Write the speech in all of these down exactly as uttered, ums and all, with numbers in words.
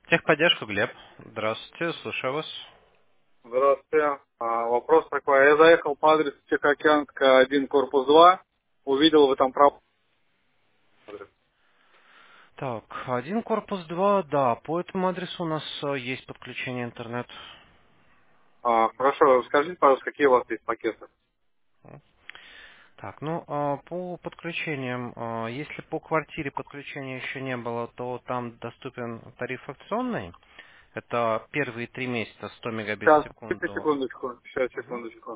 Техподдержка, Глеб. Здравствуйте, слушаю вас. Здравствуйте. А, вопрос такой. Я заехал по адресу Тихоокеанская один, корпус два. Увидел вы там прав... Так, один корпус два, да, по этому адресу у нас э, есть подключение интернет. А, хорошо, скажите, пожалуйста, какие у вас есть пакеты? Так, ну, а, по подключениям, а, если по квартире подключения еще не было, то там доступен тариф акционный. Это первые три месяца сто мегабит в Сейчас, секунду. секундочку. Сейчас, Мгм. секундочку.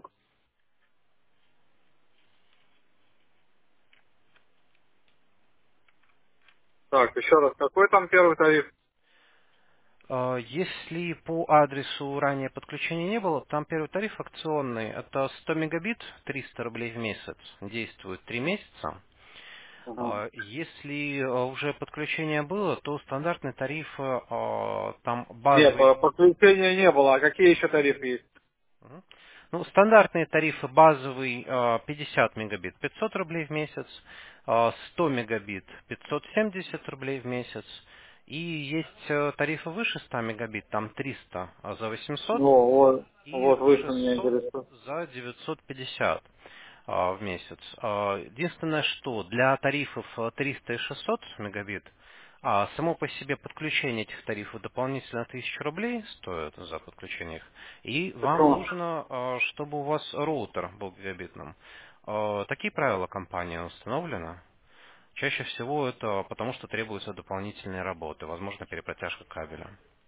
Так, еще раз, какой там первый тариф? А, Если по адресу ранее подключения не было, там первый тариф акционный. Это сто мегабит, триста рублей в месяц. Действует три месяца. Ага. А, Если э, уже подключение было, то стандартный тариф, э, а, там Нет, по- базовый. подключения не было. А какие еще тарифы есть? Мгм. Ну, стандартные тарифы базовый э, пятьдесят мегабит пятьсот рублей в месяц, э, сто мегабит пятьсот семьдесят рублей в месяц. И есть э, тарифы выше ста мегабит, там триста за восемьсот Ну, вот, и вот выше меня шестьсот интересует. за девятьсот пятьдесят а, в месяц. А, Единственное, что для тарифов а, триста и шестьсот мегабит, а, само по себе подключение этих тарифов дополнительно тысячу рублей стоит за подключение их. И вам Почему? нужно, а, чтобы у вас роутер был гигабитным. А, Такие правила компании установлены. Чаще всего это потому, что требуются дополнительные работы, возможно, перепротяжка кабеля.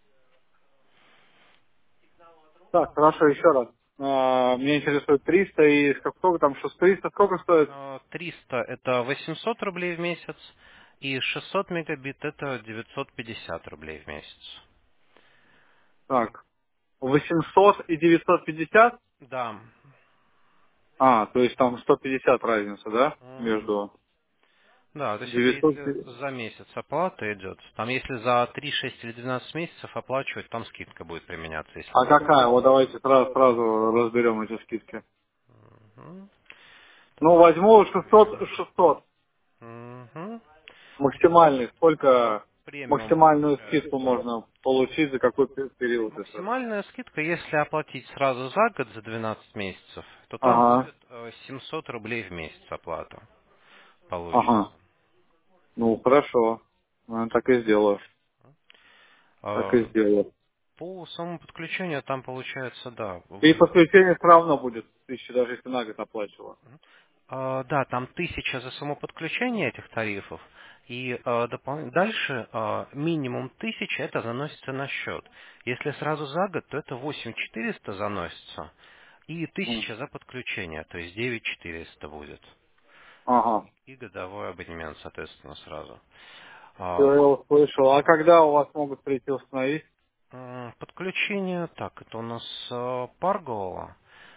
Так, хорошо, еще раз. А, меня интересует триста и сколько там, что триста сколько стоит? А, триста это восемьсот рублей в месяц, и шестьсот мегабит это девятьсот пятьдесят рублей в месяц. Так, восемьсот и девятьсот пятьдесят? Да. А, то есть там сто пятьдесят разница, да? Мгм. Между Да, то есть это девятьсот. если за месяц оплата идет. Там если за три, шесть или двенадцать месяцев оплачивать, там скидка будет применяться, если А за какая? месяц. Вот давайте сразу, сразу разберем эти скидки. Мгм. Ну, Так, возьму шестьсот, премиум. шестьсот. Мгм. Максимальный. А, Сколько Премиум максимальную скидку получается. можно получить, за какой пе- период это? Максимальная скидка, если оплатить сразу за год, за двенадцать месяцев, то там Ага, будет э, семьсот рублей в месяц оплата получится. ага. Ну, хорошо. Ну, так и сделаю. Так Э, и сделаю. По самому подключению там получается, да, И вы... подключение все равно будет тысяча, даже если на год оплачивала. э, Да, там тысяча за само подключение этих тарифов, и э, допол- дальше э, минимум тысяча это заносится на счет. Если сразу за год, то это восемь четыреста заносится, и М. тысяча за подключение, то есть девять четыреста будет. Ага. И годовой абонемент, соответственно, сразу. Все, А, я услышал. А когда у вас могут прийти установить? м, Подключение, так, это у нас э, Паргола.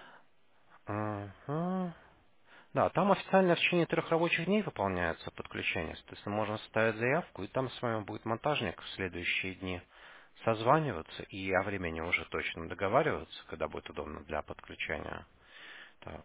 Мгм. Да, там официально в течение трех рабочих дней выполняется подключение. Соответственно, можно составить заявку, и там с вами будет монтажник в следующие дни созваниваться и о времени уже точно договариваться, когда будет удобно для подключения. Так.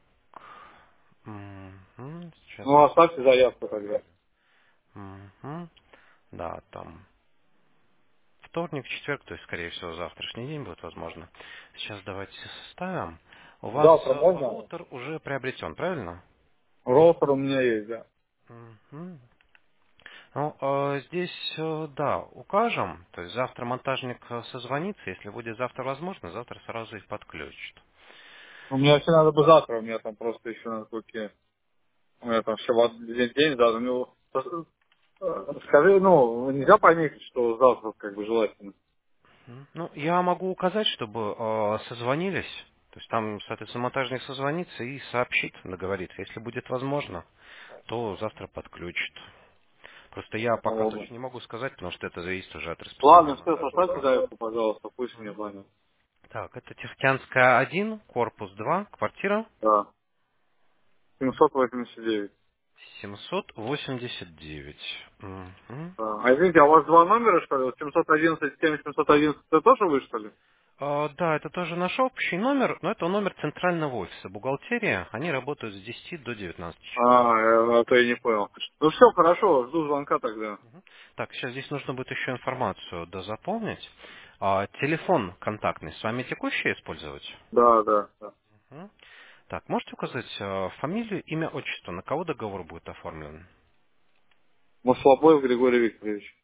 Мгм. Сейчас Ну, я оставьте заявку тогда. посмотрю. Мгм. Да, там вторник, четверг, то есть, скорее всего, завтрашний день будет возможно. Сейчас давайте составим. У вас Завтра э, можно? роутер уже приобретен, правильно? Роутер у меня есть, да. Мгм. Ну, э, здесь, э, да, укажем. То есть завтра монтажник э, созвонится. Если будет завтра возможно, завтра сразу их подключит. У меня вообще надо бы завтра, у меня там просто еще на руке. У меня там все в один день завтра. Ну, э, скажи, ну, нельзя пометить, что завтра как бы желательно. М. Ну, я могу указать, чтобы э, созвонились. То есть там, соответственно, монтажник созвонится и сообщит, договорится. Если будет возможно, то завтра подключит. Просто я пока Вот. точно не могу сказать, потому что это зависит уже от расписания Ладно, все, монтажника. составьте заявку, пожалуйста, пусть мне Мгм. звонят. Так, это Тихоокеанская один, корпус два, квартира. Да. семьсот восемьдесят девять. семьсот восемьдесят девять. Мгм. А, а извините, а у вас два номера, что ли? Вот семьсот одиннадцать, семь семьсот одиннадцать, это тоже вы, что ли? А, да, это тоже наш общий номер, но это номер центрального офиса. Бухгалтерия, они работают с десяти до девятнадцати часов. А, э, а то я не понял. Ну все, хорошо, жду звонка тогда. Так, сейчас здесь нужно будет еще информацию дозаполнить. А, телефон контактный с вами текущий использовать? Да, да, да. Мгм. Так, можете указать э, фамилию, имя, отчество, на кого договор будет оформлен? Маслобоев Григорий Викторович.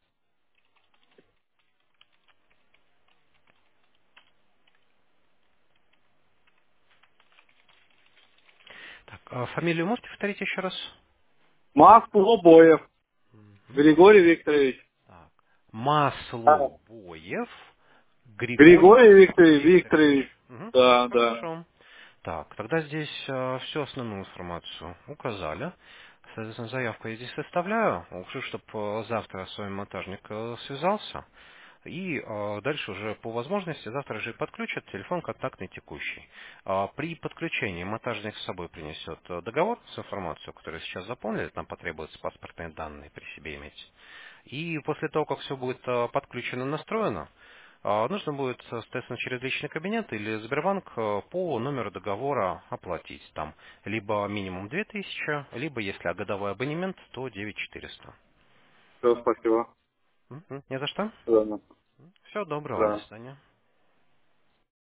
Так, а фамилию можете повторить еще раз? Маслобоев Мгм. Григорий Викторович. Так. А, Маслобоев Григорий Григорий Викторович Викторович. Викторович. Мгм. Да, да. Хорошо. Так, тогда здесь всю основную информацию указали. Соответственно, заявку я здесь составляю. Укажу, чтобы завтра с вами монтажник э, связался. И э, дальше уже по возможности завтра же подключат телефон контактный текущий. А, при подключении монтажник с собой принесет э, договор с информацией, которую сейчас заполнили, нам потребуется паспортные данные при себе иметь. И после того, как все будет э, подключено и настроено, э, нужно будет, соответственно, через личный кабинет или Сбербанк э, по номеру договора оплатить там либо минимум две тысячи, либо, если годовой абонемент, то девять тысяч четыреста. Все, спасибо. Мгм. Не за что. Да, Всего доброго, до да. свидания.